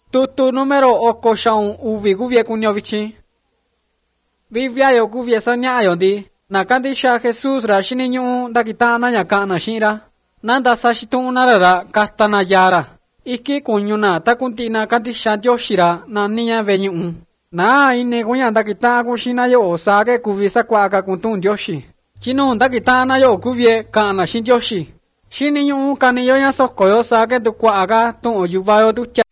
Tutu número oko shaun uvi guvie kunyo vichin. Biblia yo guvie sanya yo di. Na kandisha Jesus ra shini nyu dakita na nyaka na shira. Nanda sashitun narara katana yara. Iki kunyuna takuntina kandisha dioshira na niya venyun. Na ine kunya dakita kushina yo osage kuvisa kwaka kuntun dioshi. Chinu dakita na yo guvie kana shin dioshi. Shini nyu kaniyo ya sokoyo sage tu kwaka tun oyubayo tu